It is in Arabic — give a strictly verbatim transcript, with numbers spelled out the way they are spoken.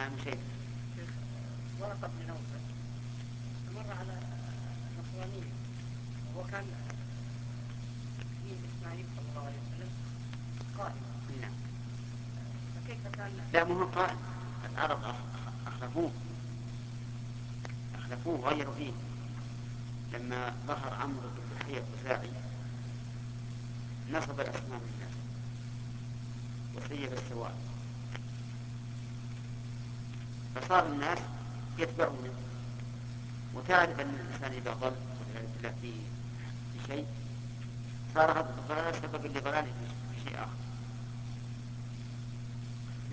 نعم شيء. ورقة بن نوفل مر على نصرانية وهو كان دين إسماعيل صلى الله عليه وسلم قائما. نعم. فكيف كان؟ لا مو هو قائم، العرب أخلفوه أخلفوه وغيروا فيه لما ظهر عمرو بن لحية الخزاعي نصب الأصنام لله وسيب السواد، فصار الناس يتبعونه. وتعرف أن الإنسان إذا ضل والعياذ بالله في في شيء صار هذا الضلال سببا لضلاله في شيء آخر.